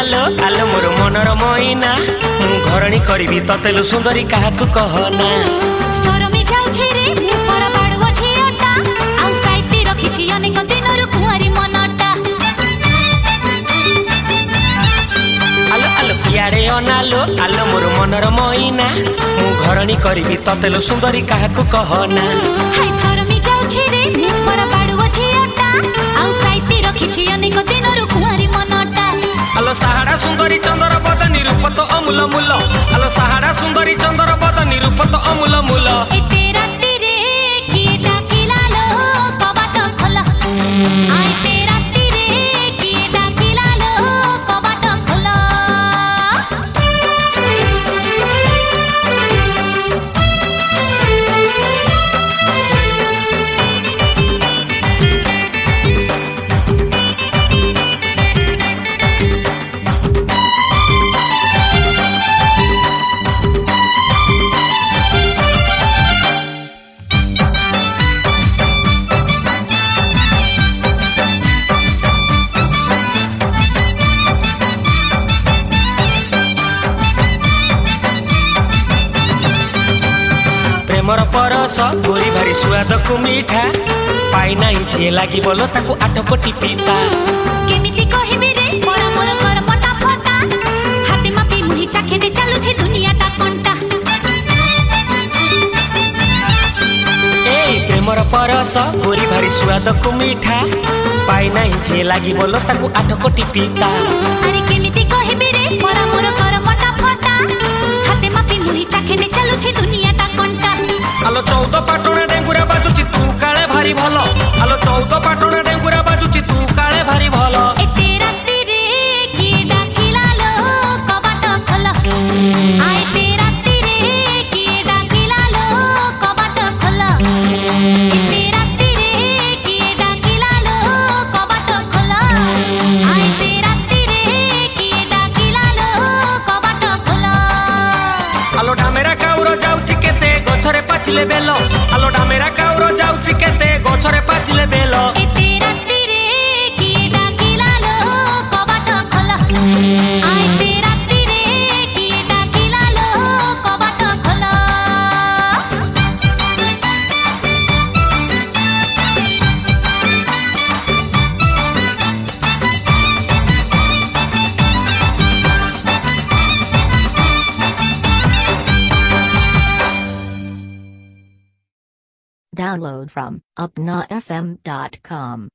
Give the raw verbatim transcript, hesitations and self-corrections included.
ଅନାଲୋ ଆଲୋ ମୋର ମନର ମଇନା ମୁଁ ଘରଣୀ କରିବି ତତେଲୁ ସୁନ୍ଦରୀ କାହାକୁ କହନା ସରମି ଯାଉଛି ରେ ମୁଁ ପର ବାଡୁଅ ଝିଅଟା ଆଉ ସାଇତି ରଖିଛି ଅନେକ ଦିନରୁ କୁଆରୀ ମନଟା ଆଲୋ ଆଲୋ ଇଆଡେ ଅନାଲୋ ଆଲୋ ମୋର ମନର ମଇନା ମୁଁ ଘରଣୀ କରିବି ତତେଲୁ ସୁନ୍ଦରୀ କାହାକୁ କହନା ହାଇ ସରମି ଯାଉଛି ରେ ମୁଁ ପର ବାଡୁଅ ଝିଅଟା ଆଉ ସାଇତି ରଖିଛି ଅନେକ ଦିନରୁ କୁଆରୀ ମନଟା ଆଲୋ ସାହାଡ଼ା ସୁନ୍ଦରୀ ଚନ୍ଦ୍ର ବଦନୀ ରୂପ ତ ଅମୂଲ ମୂଲ ଆଲୋ ସାହାଡ଼ା ସୁନ୍ଦରୀ ଚନ୍ଦ୍ର ବଦନୀ ରୂପ ତ ଅମୂଲ ମୂଲ ଏତେ ରାତିରେ କିଏ ଡାକିଲା ଲୋ କବାଟ ଖୋଲ ଆଇ ତେ ରାତିରେ କିଏ ଡାକିଲା ଲୋ କବାଟ ଖୋଲ ପ୍ରେମର ପରଶ ଗୋରି ଭାରି ସୁଆଦକୁ ମିଠା ପାଇ ନାହିଁ ଯିଏ ଲାଗିବଲ ତାକୁ ଆଠ କୋଟି ପିତା କେମିତି କହିବି ରେ ମୋର ମୋର କର୍ମଟା ଫଟା ହାତେ ମାପି ମୁହିଁ ଚାଖେଣ୍ଡେ ଚାଲୁଛି ଦୁନିଆଟା କଣ୍ଟା ଏଇ ପ୍ରେମର ପରଶ ଗୋରି ଭାରି ସୁଆଦକୁ ମିଠା ପାଇ ନାହିଁ ଯିଏ ଲାଗିବଲ ତାକୁ ଆଠ କୋଟି ପିତା ଆରେ କେମିତି କହିବି ରେ ମୋର ମୋର କର୍ମଟା ଫଟା ହାତେ ମାପି ମୁହିଁ ଚାଖେଣ୍ଡେ ଚାଲୁଛି ଦୁନିଆଟା କଣ୍ଟା ଆଲୋ ଚଉଦ ପାଟଣା ଡେଙ୍ଗୁରା ବାଜୁଛି ତୁ କାଳେ ଭାରି ଭଲ ଆଲୋ ଚଉଦ ପାଟଣା ଡେଙ୍ଗୁରା ବାଜୁଛି ତୁ କାଳେ ଭାରି ଭଲ ଏତେ ରାତିରେ କିଏ ଡାକିଲା ଲୋ କବାଟ ଖୋଲ ଆଇ ତେ ରାତିରେ କିଏ ଡାକିଲା ଲୋ କବାଟ ଖୋଲ ଏତେ ରାତିରେ କିଏ ଡାକିଲା ଲୋ କବାଟ ଖୋଲ ଆଇ ତେ ରାତିରେ କିଏ ଡାକିଲା ଲୋ କବାଟ ଖୋଲ ଆଲୋ ଡାମେରା କାଉର ଯାଉଛି କେତେ ଗଛରେ ପାଚିଲେ ବେଲ ଆଲୋ ଡାମେରା କାଉର ଯାଉଛି କେତେ ଗଛରେ ପାଚିଲେ ବେଲ ଏତେ ରାତିରେ କିଏ ଡାକିଲା ଲୋ କବାଟ ଖୋଲ ଆଇ ତେ ରାତିରେ କିଏ ଡାକିଲା ଲୋ କବାଟ ଖୋଲ Download from upna f m dot com.